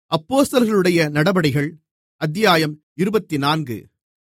அப்போஸ்தலர்களுடைய நடபடிகள் அத்தியாயம் 24.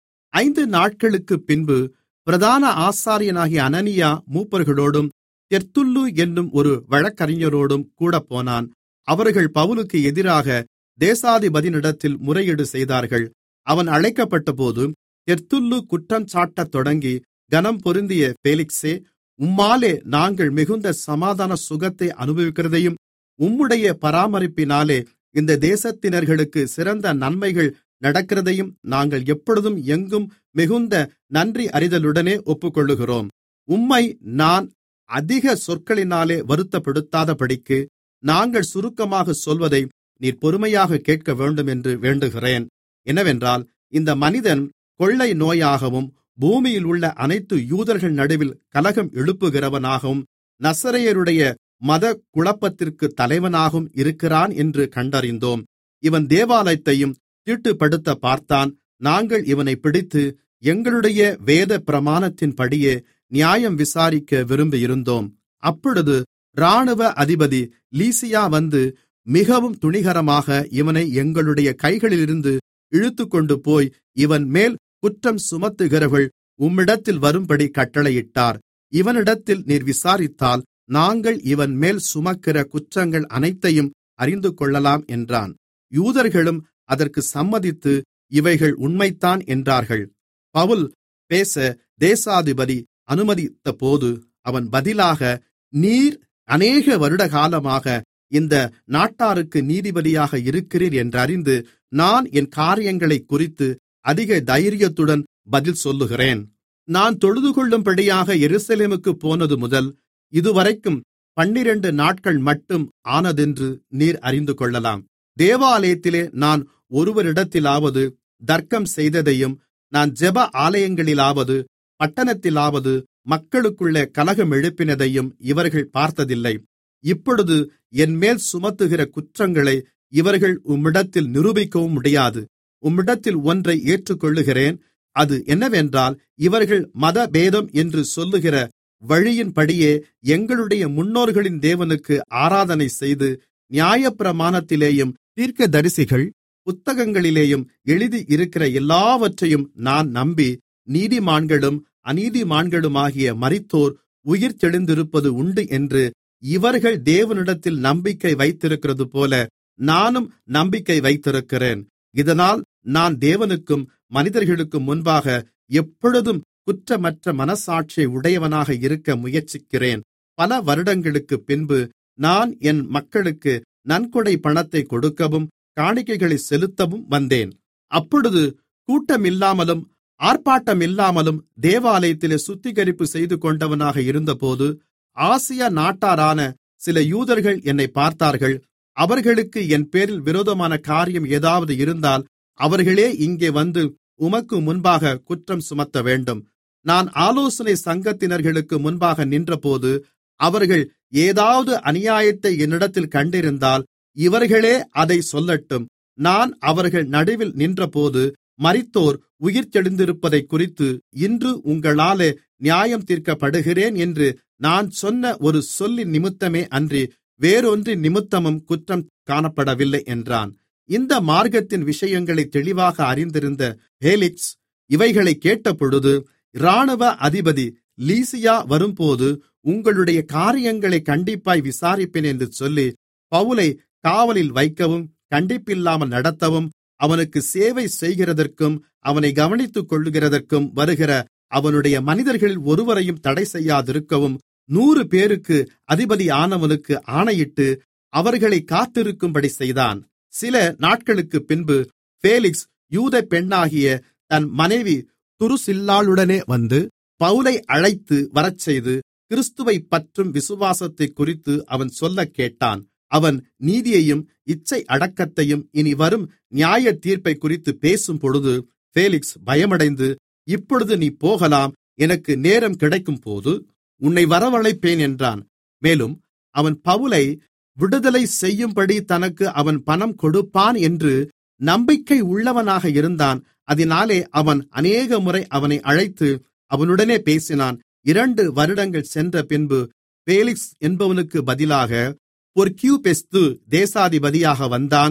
5 நாட்களுக்குப் பின்பு பிரதான ஆசாரியனாகிய அனனியா மூப்பர்களோடும் தெர்த்துல்லு என்னும் ஒரு வழக்கறிஞரோடும் கூடப்போனான். அவர்கள் பவுலுக்கு எதிராக தேசாதிபதியினிடத்தில் முறையீடு செய்தார்கள். அவன் அழைக்கப்பட்டபோது தெர்த்துல்லு குற்றஞ்சாட்டத் தொடங்கி, கனம் பொருந்திய பேலிக்ஸே, உம்மாலே நாங்கள் மிகுந்த சமாதான சுகத்தை அனுபவிக்கிறதையும் உம்முடைய பராமரிப்பினாலே இந்த தேசத்தினர்களுக்கு சிறந்த நன்மைகள் நடக்கிறதையும் நாங்கள் எப்பொழுதும் எங்கும் மிகுந்த நன்றி அறிதலுடனே ஒப்புக்கொள்ளுகிறோம். உம்மை நான் அதிக சொற்களினாலே வருத்தப்படுத்தாதபடிக்கு நாங்கள் சுருக்கமாகச் சொல்வதை நீர் பொறுமையாகக் கேட்க வேண்டும் என்று வேண்டுகிறேன். என்னவென்றால், இந்த மனிதன் கொள்ளை நோயாகவும் பூமியில் உள்ள அனைத்து யூதர்கள் நடுவில் கலகம் எழுப்புகிறவனாகவும் நசரேயருடைய மத குழப்பத்திற்குத் தலைவனாகவும் இருக்கிறான் என்று கண்டறிந்தோம். இவன் தேவாலயத்தையும் தீட்டுப்படுத்த பார்த்தான். நாங்கள் இவனைப் பிடித்து எங்களுடைய வேத பிரமாணத்தின்படியே நியாயம் விசாரிக்க விரும்பியிருந்தோம். அப்பொழுது இராணுவ அதிபதி லீசியா வந்து மிகவும் துணிகரமாக இவனை எங்களுடைய கைகளிலிருந்து இழுத்துக்கொண்டுபோய் இவன்மேல் குற்றம் சுமத்துகிறவர்கள் உம்மிடத்தில் வரும்படி கட்டளையிட்டார். இவனிடத்தில் நீர் விசாரித்தால் நாங்கள் இவன்மேல் சுமக்கிற குற்றங்கள் அனைத்தையும் அறிந்துகொள்ளலாம் என்றான். யூதர்களும் அதற்கு சம்மதித்து இவைகள் உண்மைதான் என்றார்கள். பவுல் பேச தேசாதிபதி அனுமதித்தபோது அவன் பதிலாக, நீர் அநேக வருடகாலமாக இந்த நாட்டாருக்கு நீதிபதியாக இருக்கிறீர் என்றறிந்து நான் என் காரியங்களைக் குறித்து அதிக தைரியத்துடன் பதில் சொல்லுகிறேன். நான் தொழுதுகொள்ளும்படியாக எருசலேமுக்குப் போனது முதல் இதுவரைக்கும் 12 நாட்கள் மட்டும் ஆனதென்று நீர் அறிந்து கொள்ளலாம். தேவாலயத்திலே நான் ஒருவரிடத்திலாவது தர்க்கம் செய்ததையும், நான் ஜெப ஆலயங்களிலாவது பட்டணத்திலாவது மக்களுக்குள்ளே கலகம் எழுப்பினதையும் இவர்கள் பார்த்ததில்லை. இப்பொழுது என்மேல் சுமத்துகிற குற்றங்களை இவர்கள் உம்மிடத்தில் நிரூபிக்கவும் முடியாது. உம்மிடத்தில் ஒன்றை ஏற்றுக்கொள்ளுகிறேன். அது என்னவென்றால், இவர்கள் மதபேதம் என்று சொல்லுகிற வழியின்படியே எங்களுடைய முன்னோர்களின் தேவனுக்கு ஆராதனை செய்து நியாயப்பிரமாணத்திலேயும் தீர்க்கதரிசிகள் புத்தகங்களிலேயும் எழுதியிருக்கிற எல்லாவற்றையும் நான் நம்பி, நீதிமான்களும் அநீதிமான்களுமாகிய மரித்தோர் உயிர்த்தெழுந்திருப்பது உண்டு என்று இவர்கள் தேவனிடத்தில் நம்பிக்கை வைத்திருக்கிறதுபோல நானும் நம்பிக்கை வைத்திருக்கிறேன். இதனால் நான் தேவனுக்கும் மனிதர்களுக்கும் முன்பாக எப்பொழுதும் குற்றமற்ற மனசாட்சியை உடையவனாக இருக்க முயற்சிக்கிறேன். பல வருடங்களுக்குப் பின்பு நான் என் மக்களுக்கு நன்கொடை பணத்தை கொடுக்கவும் காணிக்கைகளை செலுத்தவும் வந்தேன். அப்பொழுது கூட்டமில்லாமலும் ஆர்ப்பாட்டமில்லாமலும் தேவாலயத்திலே சுத்திகரிப்பு செய்து கொண்டவனாக இருந்தபோது ஆசியா நாட்டாரான சில யூதர்கள் என்னை பார்த்தார்கள். அவர்களுக்கு என் பேரில் விரோதமான காரியம் ஏதாவது இருந்தால் அவர்களே இங்கே வந்து உமக்கு முன்பாக குற்றம் சுமத்த வேண்டும். நான் ஆலோசனை சங்கத்தினர்களுக்கு முன்பாக நின்றபோது அவர்கள் ஏதாவது அநியாயத்தை என்னிடத்தில் கண்டிருந்தால் இவர்களே அதை சொல்லட்டும். நான் அவர்கள் நடுவில் நின்றபோது மரித்தோர் உயிர்த்தெழுந்திருப்பதைக் குறித்து இன்று உங்களாலே நியாயம் தீர்க்கப்படுகிறேன் என்று நான் சொன்ன ஒரு சொல்லின் நிமித்தமே அன்றி வேறொன்றின் நிமித்தமும் குற்றம் காணப்படவில்லை என்றான். இந்த மார்க்கத்தின் விஷயங்களை தெளிவாக அறிந்திருந்த பேலிக்ஸ் இவைகளை கேட்டபொழுது, இராணுவ அதிபதி லீசியா வரும்போது உங்களுடைய காரியங்களை கண்டிப்பாய் விசாரிப்பேன் என்று சொல்லி பவுலை காவலில் வைக்கவும் கண்டிப்பில்லாமல் நடத்தவும் அவனுக்கு சேவை செய்கிறதற்கும் அவனை கவனித்துக் கொள்ளுகிறதற்கும் வருகிற அவனுடைய மனிதர்களில் ஒருவரையும் தடை செய்யாதிருக்கவும் 100 பேருக்கு அதிபதியானவனுக்கு ஆணையிட்டு அவர்களை காத்திருக்கும்படி செய்தான். சில நாட்களுக்குப் பின்பு பேலிக்ஸ் யூத பெண்ணாகிய தன் மனைவி துருசில்லாளுடனே வந்து பவுலை அழைத்து வரச்செய்து கிறிஸ்துவைப் பற்றும் விசுவாசத்தைக் குறித்து அவன் சொல்லக் கேட்டான். அவன் நீதியையும் இச்சை அடக்கத்தையும் இனி வரும் நியாய தீர்ப்பைக் குறித்து பேசும்பொழுது பேலிக்ஸ் பயமடைந்து, இப்பொழுது நீ போகலாம், எனக்கு நேரம் கிடைக்கும்போது உன்னை வரவழைப்பேன் என்றான். மேலும் அவன் பவுலை விடுதலை செய்யும்படி தனக்கு அவன் பணம் கொடுப்பான் என்று நம்பிக்கை உள்ளவனாக இருந்தான். அதனாலே அவன் அநேகமுறை அவனை அழைத்து அவனுடனே பேசினான். 2 வருடங்கள் சென்ற பின்பு பேலிக்ஸ் என்பவனுக்கு பதிலாக பொர்க்கியுபெஸ்து தேசாதிபதியாக வந்தான்.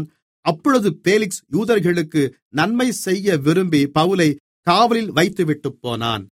அப்பொழுது பேலிக்ஸ் யூதர்களுக்கு நன்மை செய்ய விரும்பி பவுலைக் காவலில் வைத்துவிட்டுப்போனான்.